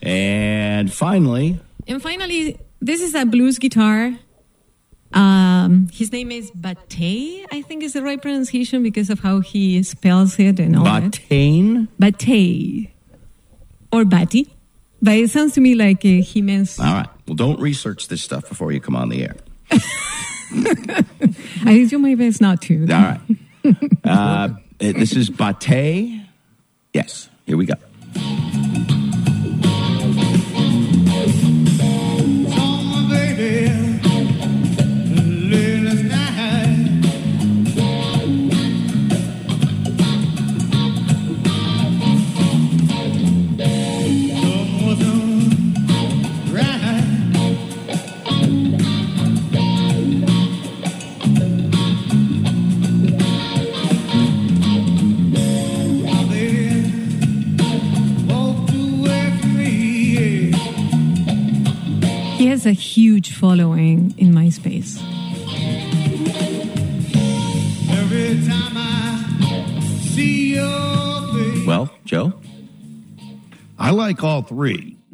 And finally, this is a blues guitar. His name is Batey, I think is the right pronunciation because of how he spells it and all that. Batey. Or Batty. But it sounds to me like he means... All right. Well, don't research this stuff before you come on the air. I do my best not to. All right. This is Batey. Yes. Here we go. He has a huge following in MySpace. Every time I see your face. Well, Joe? I like all three.